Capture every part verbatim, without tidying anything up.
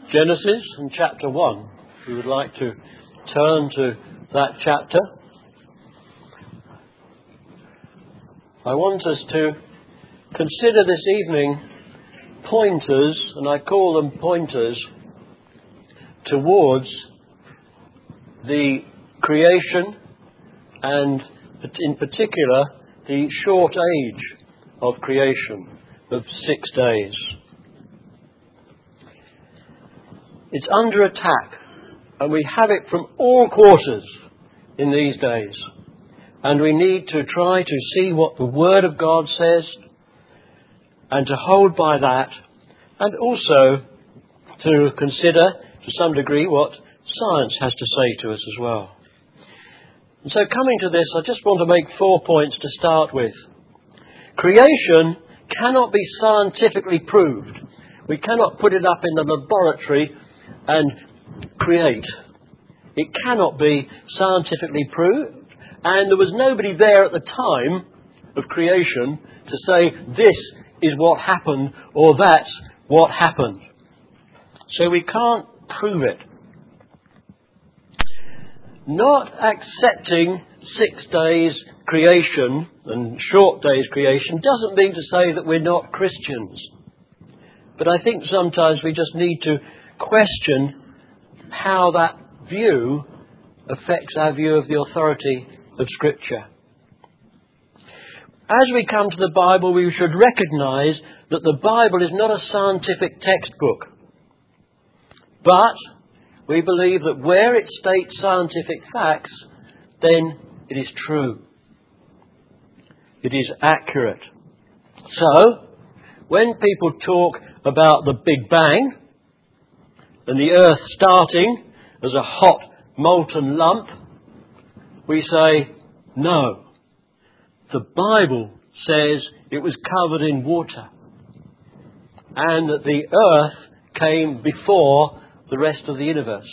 Genesis and chapter one. If you would like to turn to that chapter. I want us to consider this evening pointers, and I call them pointers, towards the creation and in particular the short age of creation of six days. It's under attack, and we have it from all quarters in these days. And we need to try to see what the Word of God says and to hold by that, and also to consider to some degree what science has to say to us as well. And so coming to this, I just want to make four points to start with. Creation cannot be scientifically proved. We cannot put it up in the laboratory and create. It cannot be scientifically proved. And there was nobody there at the time of creation to say, this is what happened, or that's what happened. So we can't prove it. Not accepting six days creation and short days creation doesn't mean to say that we're not Christians. But I think sometimes we just need to question how that view affects our view of the authority of Scripture. As we come to the Bible, we should recognise that the Bible is not a scientific textbook. But we believe that where it states scientific facts, then it is true. It is accurate. So, when people talk about the Big Bang and the Earth starting as a hot, molten lump, we say, no. The Bible says it was covered in water and that the Earth came before the rest of the universe.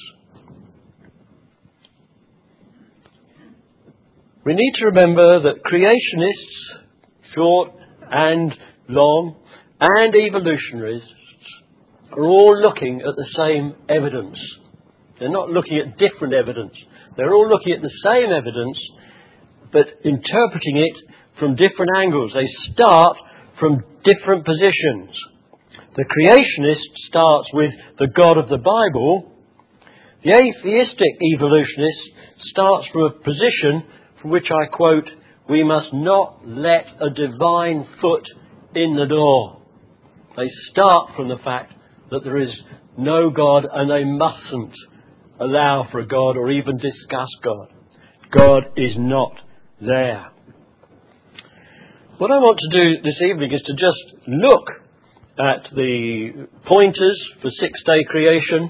We need to remember that creationists, short and long, and evolutionists are all looking at the same evidence. They're not looking at different evidence. They're all looking at the same evidence, but interpreting it from different angles. They start from different positions. The creationist starts with the God of the Bible. The atheistic evolutionist starts from a position from which I quote, we must not let a divine foot in the door. They start from the fact that there is no God and they mustn't allow for a God or even discuss God. God is not there. What I want to do this evening is to just look at the pointers for six-day creation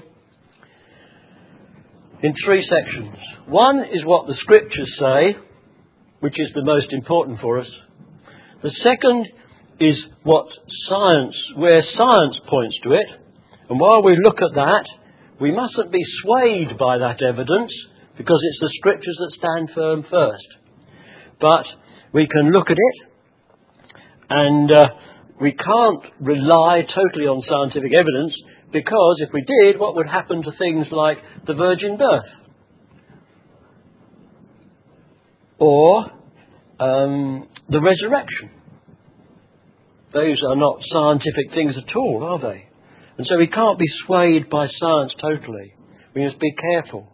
in three sections. One is what the Scriptures say, which is the most important for us. The second is what science, where science points to it. And while we look at that, we mustn't be swayed by that evidence, because it's the Scriptures that stand firm first. But we can look at it, and uh, we can't rely totally on scientific evidence, because if we did, what would happen to things like the virgin birth? Or um, the resurrection? Those are not scientific things at all, are they? And so we can't be swayed by science totally. We must be careful.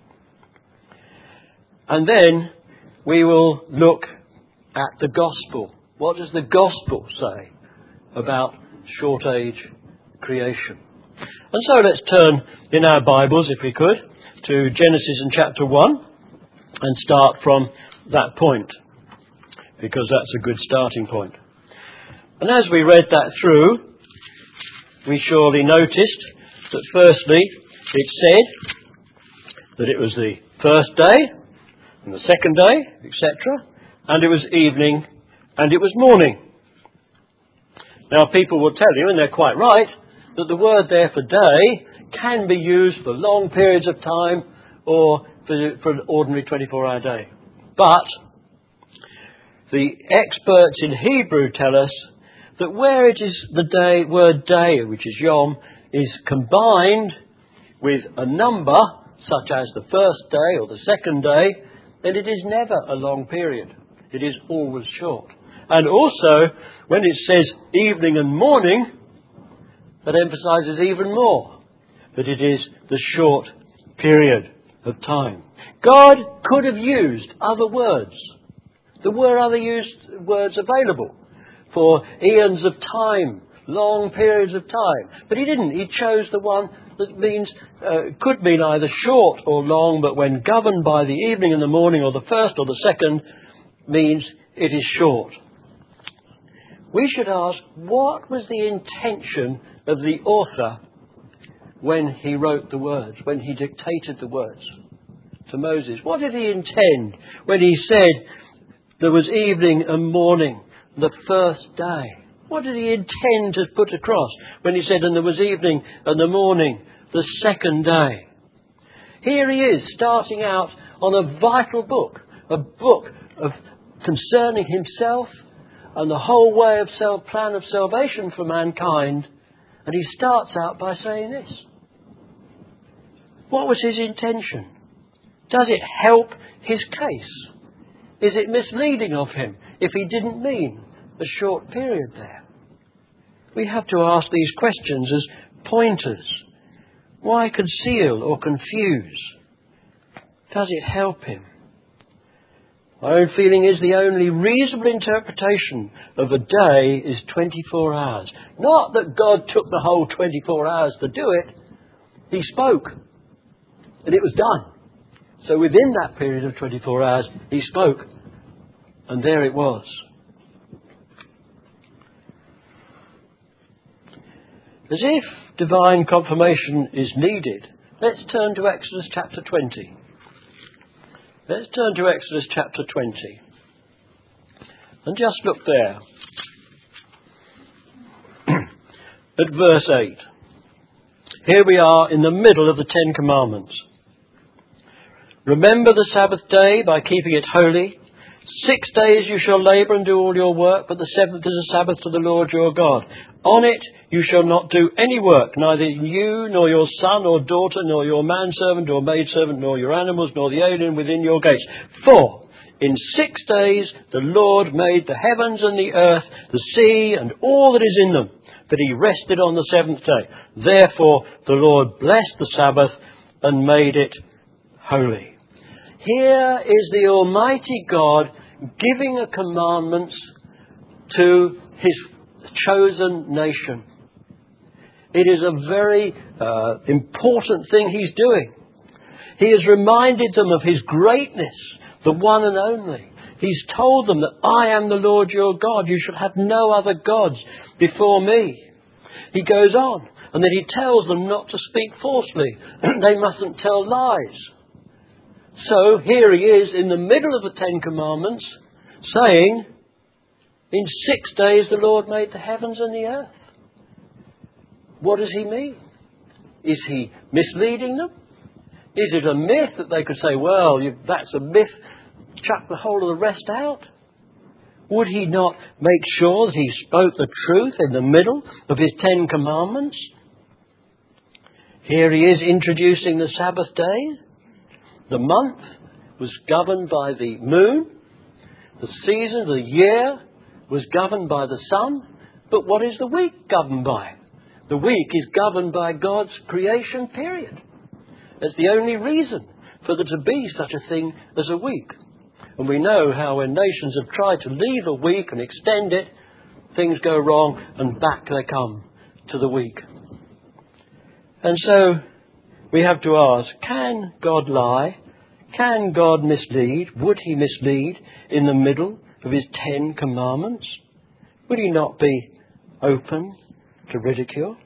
And then we will look at the gospel. What does the gospel say about short age creation? And so let's turn in our Bibles, if we could, to Genesis in chapter one and start from that point, because that's a good starting point. And as we read that through, we surely noticed that firstly it said that it was the first day and the second day, et cetera, and it was evening and it was morning. Now people will tell you, and they're quite right, that the word there for day can be used for long periods of time or for, for an ordinary twenty-four hour day. But the experts in Hebrew tell us that where it is the day word day, which is yom, is combined with a number, such as the first day or the second day, then it is never a long period. It is always short. And also, when it says evening and morning, that emphasizes even more that it is the short period of time. God could have used other words. There were other used words available for eons of time, long periods of time. But he didn't. He chose the one that means, uh, could mean either short or long, but when governed by the evening and the morning, or the first or the second, means it is short. We should ask, what was the intention of the author when he wrote the words, when he dictated the words to Moses? What did he intend when he said there was evening and morning, the first day? What did he intend to put across when he said, and there was evening and the morning, the second day? Here he is, starting out on a vital book, a book of concerning himself and the whole way of self plan of salvation for mankind. And he starts out by saying this. What was his intention? Does it help his case? Is it misleading of him if he didn't mean a short period there? We have to ask these questions as pointers. Why conceal or confuse? Does it help him? My own feeling is the only reasonable interpretation of a day is twenty-four hours. Not that God took the whole twenty-four hours to do it. He spoke. And it was done. So within that period of twenty-four hours, he spoke. And there it was. As if divine confirmation is needed, let's turn to Exodus chapter twenty. Let's turn to Exodus chapter twenty. And just look there. At verse eight. Here we are in the middle of the Ten Commandments. Remember the Sabbath day by keeping it holy. Six days you shall labour and do all your work, but the seventh is a Sabbath to the Lord your God. On it you shall not do any work, neither you, nor your son or daughter, nor your manservant or maidservant, nor your animals, nor the alien within your gates. For in six days the Lord made the heavens and the earth, the sea, and all that is in them, but he rested on the seventh day. Therefore the Lord blessed the Sabbath and made it holy. Here is the Almighty God giving a commandment to his chosen nation. It is a very uh, important thing he's doing. He has reminded them of his greatness, the one and only. He's told them that I am the Lord your God. You shall have no other gods before me. He goes on, and then he tells them not to speak falsely. They mustn't tell lies. So here he is in the middle of the Ten Commandments saying, in six days the Lord made the heavens and the earth. What does he mean? Is he misleading them? Is it a myth that they could say, well, you, that's a myth, chuck the whole of the rest out? Would he not make sure that he spoke the truth in the middle of his Ten Commandments? Here he is introducing the Sabbath day. The month was governed by the moon. The season, the year, was governed by the sun. But what is the week governed by? The week is governed by God's creation period. That's the only reason for there to be such a thing as a week. And we know how when nations have tried to leave a week and extend it, things go wrong and back they come to the week. And so we have to ask, can God lie? Can God mislead? Would he mislead in the middle of his Ten Commandments? Would he not be open to ridicule?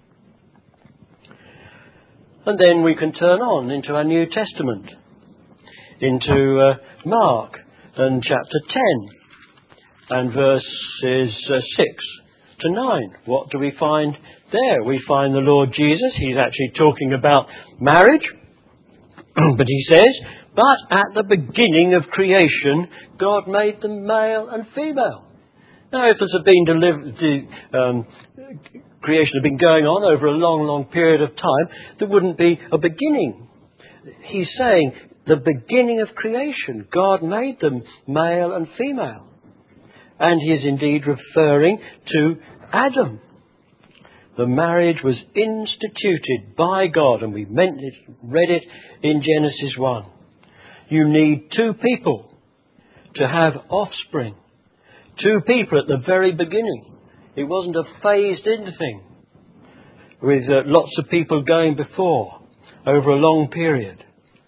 And then we can turn on into our New Testament, into uh, Mark and chapter ten and verses uh, six to nine. What do we find there? We find the Lord Jesus. He's actually talking about marriage. But he says, but at the beginning of creation, God made them male and female. Now, if this had been delivered, um, creation had been going on over a long, long period of time, there wouldn't be a beginning. He's saying the beginning of creation. God made them male and female. And he is indeed referring to Adam. The marriage was instituted by God, and we meant it, read it in Genesis one. You need two people to have offspring. Two people at the very beginning. It wasn't a phased-in thing with uh, lots of people going before over a long period.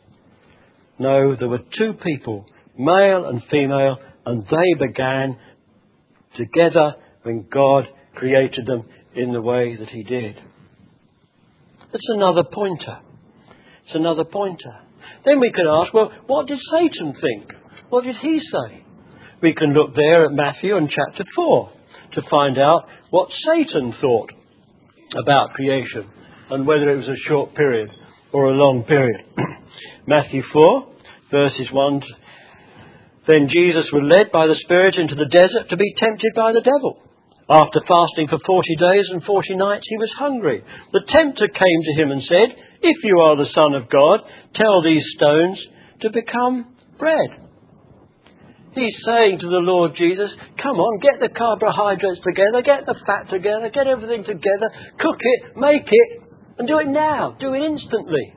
No, there were two people, male and female, and they began together when God created them in the way that he did. That's another pointer. It's another pointer. Then we can ask, well, what did Satan think? What did he say? We can look there at Matthew and chapter four to find out what Satan thought about creation and whether it was a short period or a long period. Matthew four, verses one. Then Jesus was led by the Spirit into the desert to be tempted by the devil. After fasting for forty days and forty nights, he was hungry. The tempter came to him and said, "If you are the Son of God, tell these stones to become bread." He's saying to the Lord Jesus, come on, get the carbohydrates together, get the fat together, get everything together, cook it, make it, and do it now. Do it instantly.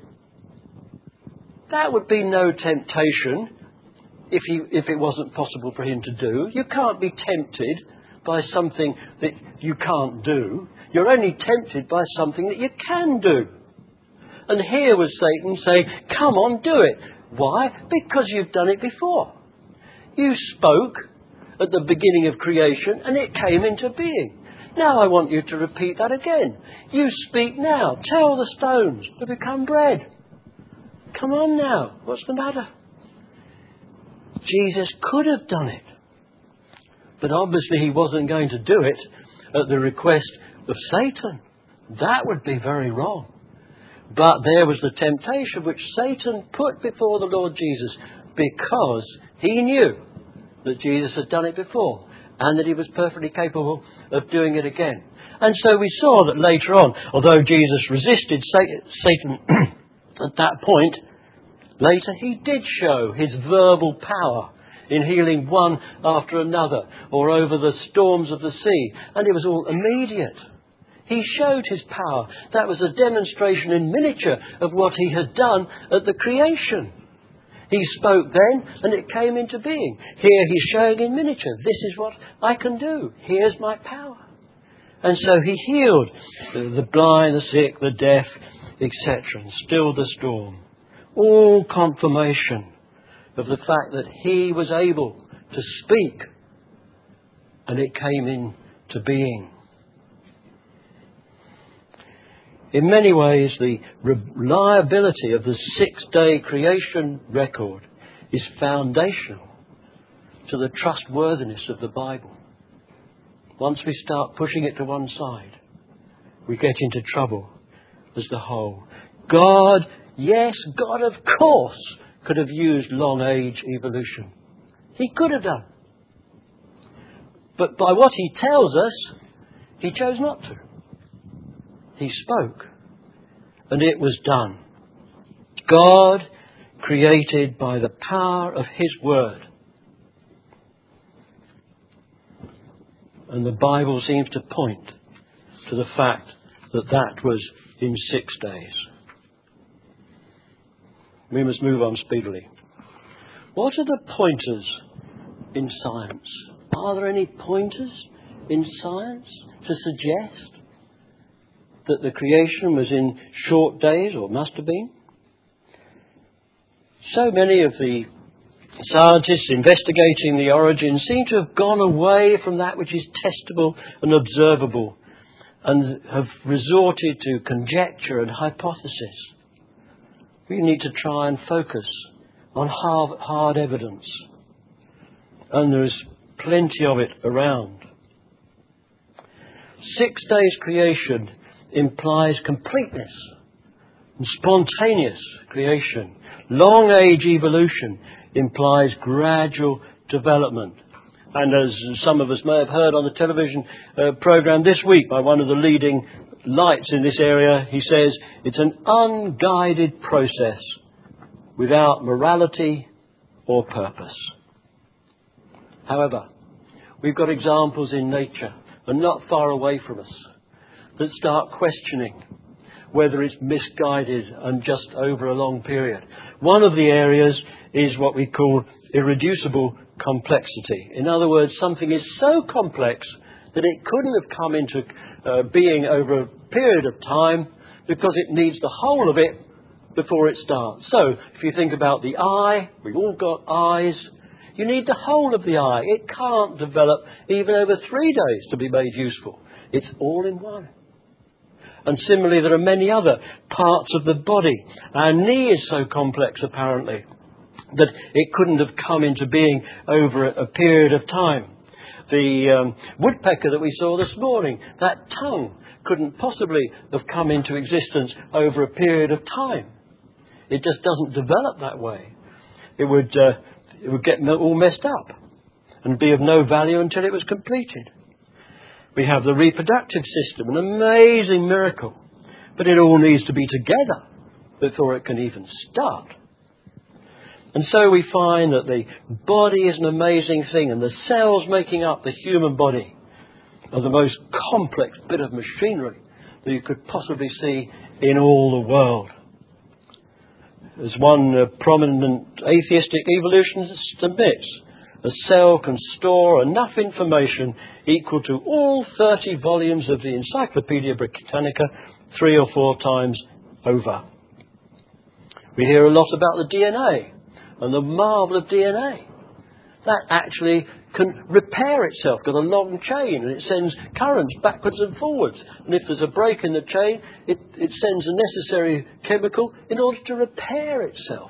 That would be no temptation if he, if it wasn't possible for him to do. You can't be tempted by something that you can't do. You're only tempted by something that you can do. And here was Satan saying, come on, do it. Why? Because you've done it before. You spoke at the beginning of creation and it came into being. Now I want you to repeat that again. You speak now. Tell the stones to become bread. Come on now. What's the matter? Jesus could have done it. But obviously he wasn't going to do it at the request of Satan. That would be very wrong. But there was the temptation which Satan put before the Lord Jesus because he knew that Jesus had done it before and that he was perfectly capable of doing it again. And so we saw that later on, although Jesus resisted Satan at that point, later he did show his verbal power in healing one after another or over the storms of the sea. And it was all immediate. He showed his power. That was a demonstration in miniature of what he had done at the creation. He spoke then and it came into being. Here he's showing in miniature. This is what I can do. Here's my power. And so he healed the blind, the sick, the deaf, et cetera, and stilled the storm. All confirmation of the fact that he was able to speak and it came into being. In many ways, the reliability of the six-day creation record is foundational to the trustworthiness of the Bible. Once we start pushing it to one side, we get into trouble as the whole. God, yes, God of course could have used long age evolution. He could have done. But by what he tells us, he chose not to. He spoke, and it was done. God created by the power of his word. And the Bible seems to point to the fact that that was in six days. We must move on speedily. What are the pointers in science? Are there any pointers in science to suggest that the creation was in short days, or must have been? So many of the scientists investigating the origin seem to have gone away from that which is testable and observable and have resorted to conjecture and hypothesis. We need to try and focus on hard, hard evidence. And there is plenty of it around. Six days creation implies completeness and spontaneous creation. Long age evolution implies gradual development And as some of us may have heard on the television uh, programme this week by one of the leading lights in this area, he says, it's an unguided process without morality or purpose. However, we've got examples in nature, and not far away from us, that start questioning whether it's misguided and just over a long period. One of the areas is what we call irreducible complexity. In other words, something is so complex that it couldn't have come into uh, being over a period of time because it needs the whole of it before it starts. So, if you think about the eye, we've all got eyes. You need the whole of the eye. It can't develop even over three days to be made useful. It's all in one. And similarly, there are many other parts of the body. Our knee is so complex, apparently, that it couldn't have come into being over a, a period of time. The um, woodpecker that we saw this morning, that tongue couldn't possibly have come into existence over a period of time. It just doesn't develop that way. It would, uh, it would get all messed up and be of no value until it was completed. We have the reproductive system, an amazing miracle, but it all needs to be together before it can even start. And so we find that the body is an amazing thing, and the cells making up the human body are the most complex bit of machinery that you could possibly see in all the world. As one uh, prominent atheistic evolutionist admits, a cell can store enough information equal to all thirty volumes of the Encyclopaedia Britannica three or four times over. We hear a lot about the D N A and the marvel of D N A. That actually can repair itself, got a long chain, and it sends currents backwards and forwards. And if there's a break in the chain, it, it sends a necessary chemical in order to repair itself.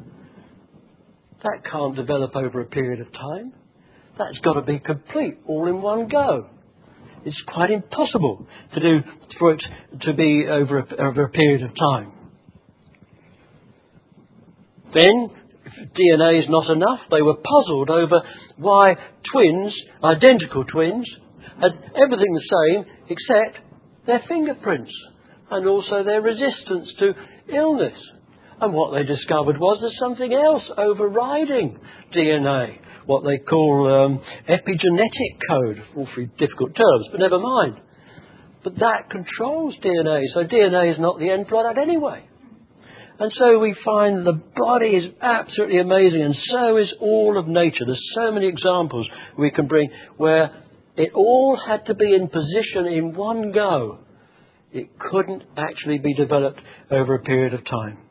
That can't develop over a period of time. That's got to be complete, all in one go. It's quite impossible to do for it to be over a, over a period of time. Then, if D N A is not enough, they were puzzled over why twins, identical twins, had everything the same except their fingerprints and also their resistance to illness. And what they discovered was there's something else overriding D N A, what they call um, epigenetic code. Awfully difficult terms, but never mind. But that controls D N A, so D N A is not the end product anyway. And so we find the body is absolutely amazing, and so is all of nature. There's so many examples we can bring where it all had to be in position in one go. It couldn't actually be developed over a period of time.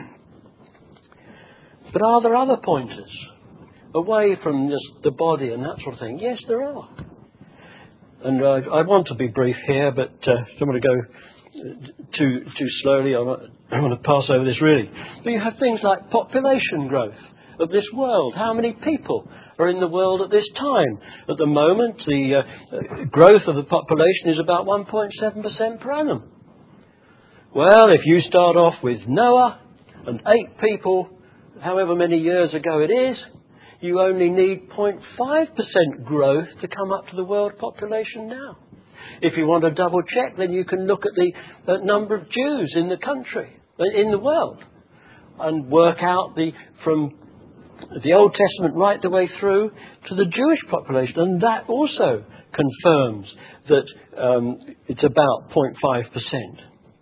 But are there other pointers away from just the body and that sort of thing? Yes, there are. And uh, I want to be brief here, but uh, don't want to go too too slowly. I want, I want to pass over this really. But you have things like population growth of this world. How many people are in the world at this time? At the moment, the uh, growth of the population is about one point seven percent per annum. Well, if you start off with Noah and eight people, however many years ago it is, you only need zero point five percent growth to come up to the world population now. If you want to double check, then you can look at the uh, number of Jews in the country, in the world, and work out the from the Old Testament right the way through to the Jewish population. And that also confirms that um, it's about zero point five percent.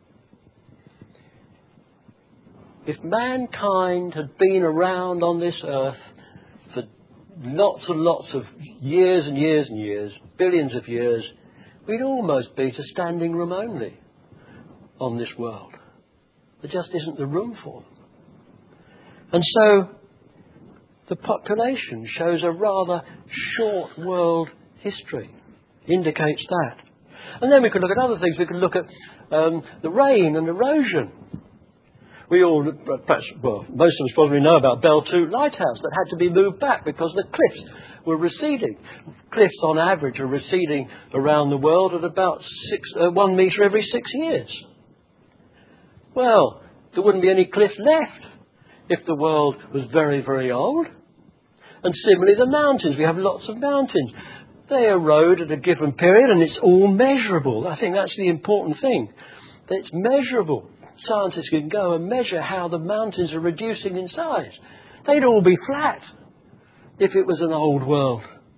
If mankind had been around on this earth for lots and lots of years and years and years, billions of years, we'd almost be to standing room only on this world. There just isn't the room for them. And so the population shows a rather short world history, indicates that. And then we could look at other things. We could look at um, the rain and erosion. We all, perhaps, well, most of us probably know about Bell two Lighthouse that had to be moved back because the cliffs were receding. Cliffs, on average, are receding around the world at about six, uh, one metre every six years. Well, there wouldn't be any cliffs left if the world was very, very old. And similarly, the mountains. We have lots of mountains. They erode at a given period, and it's all measurable. I think that's the important thing. That it's measurable. Scientists can go and measure how the mountains are reducing in size. They'd all be flat if it was an old world.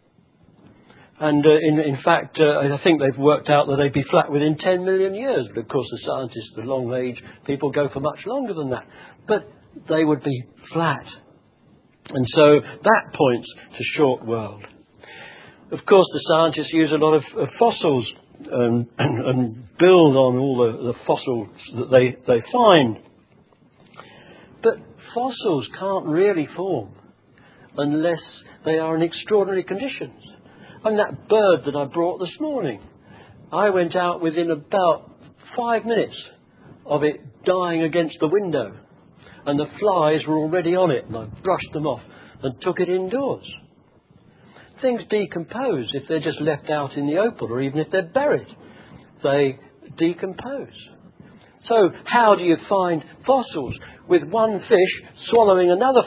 And uh, in, in fact, uh, I think they've worked out that they'd be flat within ten million years. But of course, the scientists, the long age people, go for much longer than that. But they would be flat. And so that points to short world. Of course, the scientists use a lot of, of fossils um, and, and build on all the, the fossils that they, they find. But fossils can't really form unless they are in extraordinary conditions. And that bird that I brought this morning, I went out within about five minutes of it dying against the window. And the flies were already on it, and I brushed them off and took it indoors. Things decompose if they're just left out in the open, or even if they're buried. They decompose. So how do you find fossils with one fish swallowing another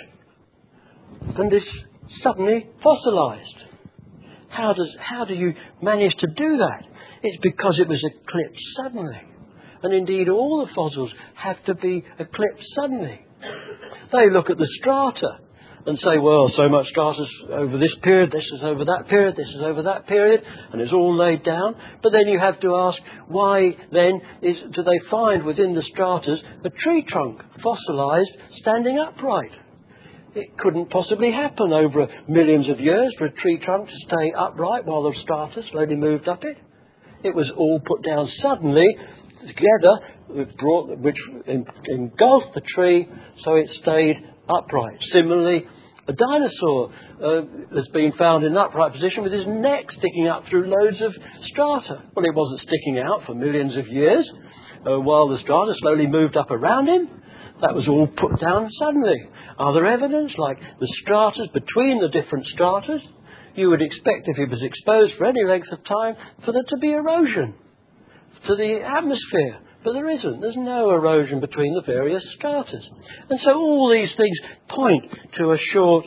fish and is suddenly fossilized? How does how do you manage to do that? It's because it was eclipsed suddenly. And indeed all the fossils have to be eclipsed suddenly. They look at the strata and say, well, so much strata's over this period, this is over that period, this is over that period, and it's all laid down. But then you have to ask, why then is, do they find within the stratas a tree trunk fossilized, standing upright? It couldn't possibly happen over millions of years for a tree trunk to stay upright while the strata slowly moved up it. It was all put down suddenly, together, brought, which engulfed the tree, so it stayed upright. Similarly, a dinosaur uh, has been found in an upright position with his neck sticking up through loads of strata. Well, it wasn't sticking out for millions of years uh, while the strata slowly moved up around him. That was all put down suddenly. Other evidence, like the stratas between the different stratas, you would expect if it was exposed for any length of time for there to be erosion to the atmosphere. But there isn't. There's no erosion between the various stratas. And so all these things point to a short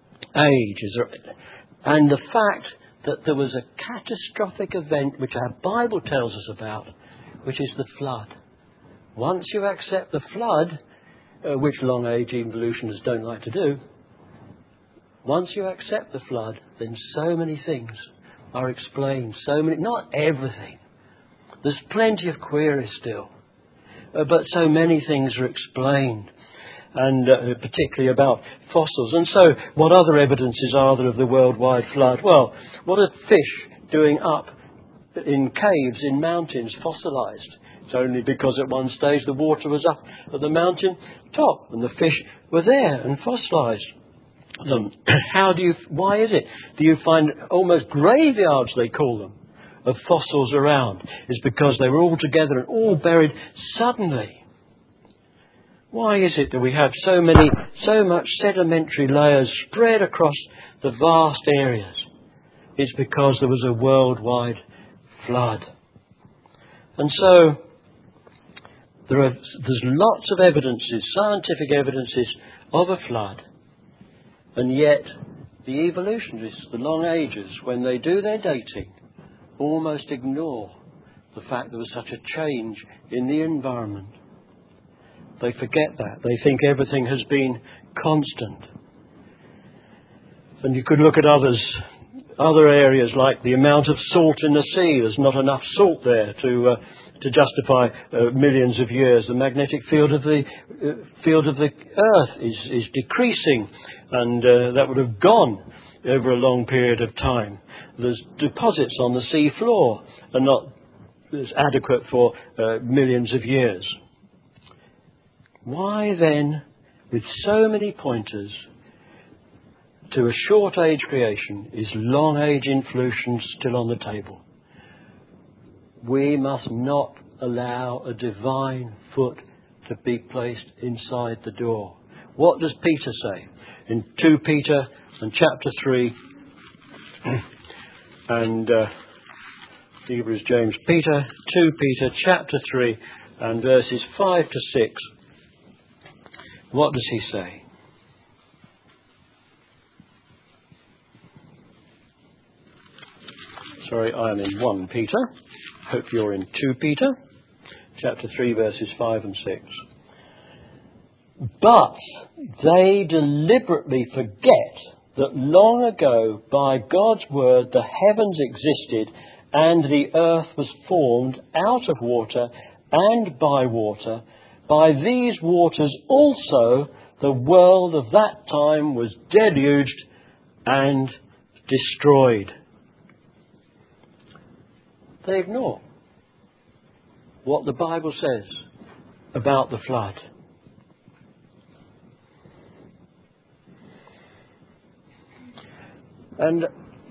age. And the fact that there was a catastrophic event which our Bible tells us about, which is the flood. Once you accept the flood, uh, which long age evolutionists don't like to do, once you accept the flood, then so many things are explained. So many, not everything. There's plenty of queries still. Uh, but so many things are explained. And uh, particularly about fossils. And so what other evidences are there of the worldwide flood? Well, what are fish doing up in caves, in mountains, fossilized? It's only because at one stage the water was up at the mountain top and the fish were there and fossilized them. How do you, why is it? Do you find almost graveyards, they call them, of fossils around? Is because they were all together and all buried suddenly. Why is it that we have so many, so much sedimentary layers spread across the vast areas? It's because there was a worldwide flood. And so there are, there's lots of evidences, scientific evidences of a flood. And yet the evolutionists, the long ages, when they do their dating, almost ignore the fact there was such a change in the environment. They forget that. They think everything has been constant. And you could look at others, other areas like the amount of salt in the sea. There's not enough salt there to uh, to justify uh, millions of years. The magnetic field of the uh, field of the Earth is is decreasing, and uh, that would have gone over a long period of time. There's deposits on the sea floor are not as adequate for uh, millions of years. Why then, with so many pointers to a short age creation, is long age evolution still on the table? We must not allow a divine foot to be placed inside the door. What does Peter say? In Second Peter and chapter three, and uh, Hebrews, James, Peter, Second Peter chapter three and verses five to six. What does he say? sorry, I am in First Peter. Hope you're in Second Peter, chapter three, verses five and six. But they deliberately forget that long ago, by God's word, the heavens existed and the earth was formed out of water and by water. By these waters also the world of that time was deluged and destroyed. They ignore what the Bible says about the flood. And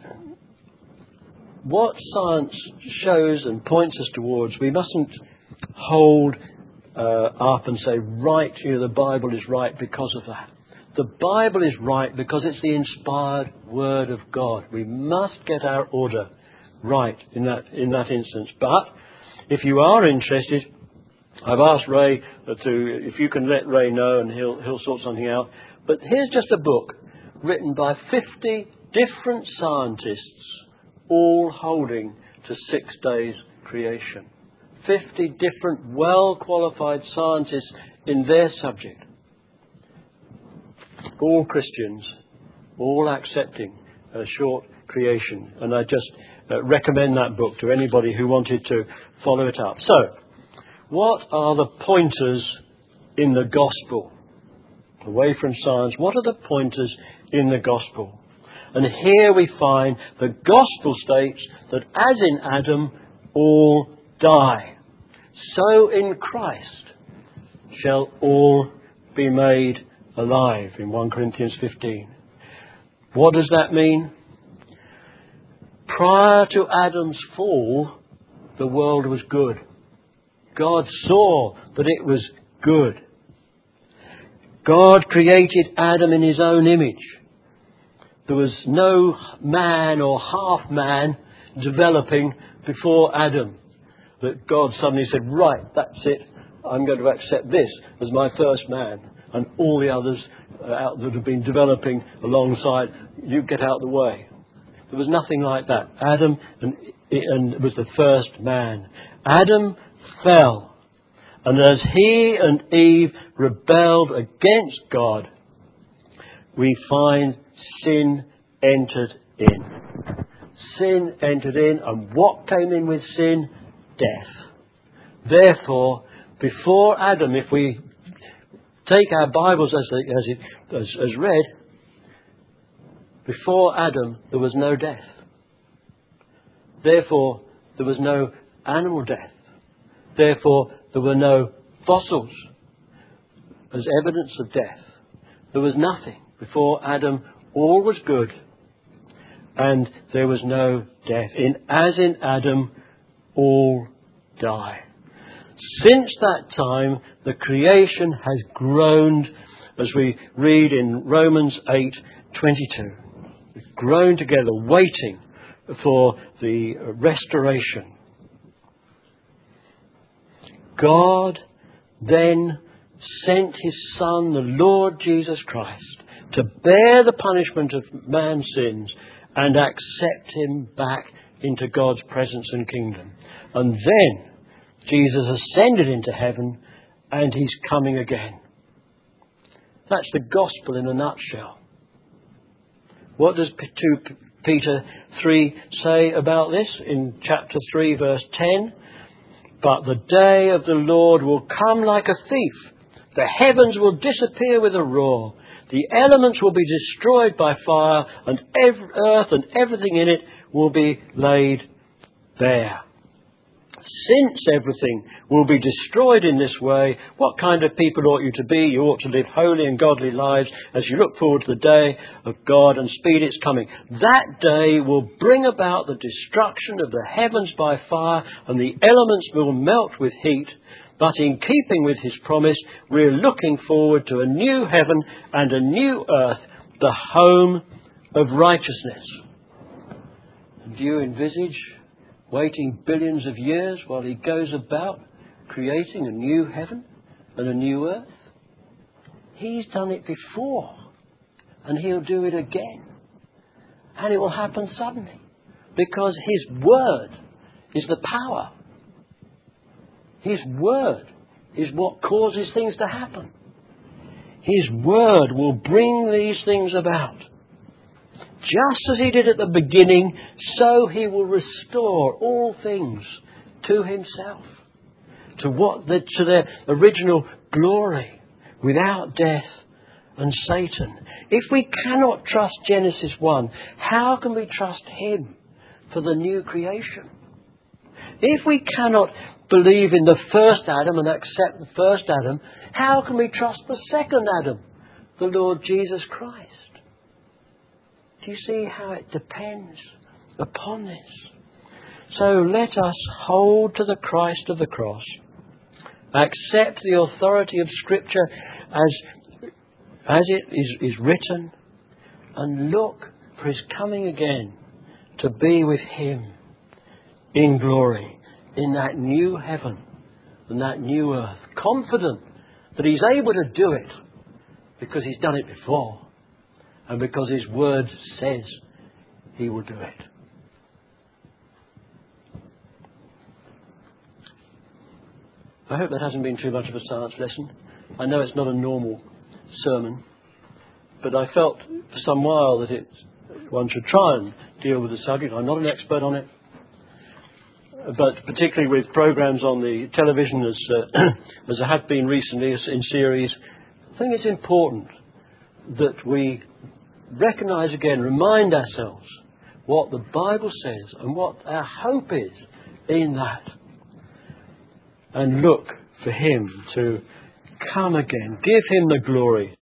what science shows and points us towards, we mustn't hold uh, up and say, right, you know, the Bible is right because of that. The Bible is right because it's the inspired Word of God. We must get our order right in that in that instance. But if you are interested, I've asked Ray to, if you can let Ray know, and he'll he'll sort something out. But here's just a book written by fifty different scientists, all holding to six days creation. fifty different well-qualified scientists in their subject. All Christians, all accepting a short creation. And I just uh, recommend that book to anybody who wanted to follow it up. So, what are the pointers in the gospel? Away from science, what are the pointers in the gospel? And here we find the gospel states that as in Adam, all die, so in Christ shall all be made alive, in First Corinthians fifteen. What does that mean? Prior to Adam's fall, the world was good. God saw that it was good. God created Adam in his own image. There was no man or half man developing before Adam. That God suddenly said, right, that's it. I'm going to accept this as my first man. And all the others uh, out that have been developing alongside, you get out of the way. There was nothing like that. Adam and, and was the first man. Adam fell. And as he and Eve rebelled against God, we find sin entered in. Sin entered in, and what came in with sin? Death. Therefore, before Adam, if we take our Bibles as, they, as, it, as, as read, before Adam there was no death. Therefore, there was no animal death. Therefore, there were no fossils as evidence of death. There was nothing. Before Adam, all was good, and there was no death. In as in Adam, all die. Since that time, the creation has groaned, as we read in Romans eight twenty-two. It's grown together, waiting for the restoration. God then sent his Son, the Lord Jesus Christ, to bear the punishment of man's sins and accept him back into God's presence and kingdom. And then Jesus ascended into heaven and he's coming again. That's the gospel in a nutshell. What does Second Peter three say about this in chapter three, verse ten? But the day of the Lord will come like a thief. The heavens will disappear with a roar. The elements will be destroyed by fire, and every earth and everything in it will be laid bare. Since everything will be destroyed in this way, what kind of people ought you to be? You ought to live holy and godly lives as you look forward to the day of God and speed its coming. That day will bring about the destruction of the heavens by fire, and the elements will melt with heat. But in keeping with his promise, we're looking forward to a new heaven and a new earth, the home of righteousness. And do you envisage waiting billions of years while he goes about creating a new heaven and a new earth? He's done it before, and he'll do it again. And it will happen suddenly. Because His Word is the power. His Word is what causes things to happen. His Word will bring these things about. Just as He did at the beginning, so He will restore all things to Himself, to what the, to their original glory, without death and Satan. If we cannot trust Genesis one, how can we trust Him for the new creation? If we cannot believe in the first Adam and accept the first Adam, how can we trust the second Adam, the Lord Jesus Christ? Do you see how it depends upon this? So let us hold to the Christ of the cross, accept the authority of Scripture as, as it is, is written, and look for His coming again to be with Him in glory, in that new heaven and that new earth, confident that He's able to do it because He's done it before and because His Word says He will do it. I hope that hasn't been too much of a science lesson. I know it's not a normal sermon, but I felt for some while that it, one should try and deal with the subject. I'm not an expert on it, but particularly with programmes on the television as uh, as there have been recently in series, I think it's important that we recognise again, remind ourselves what the Bible says and what our hope is in that, and look for Him to come again, give Him the glory.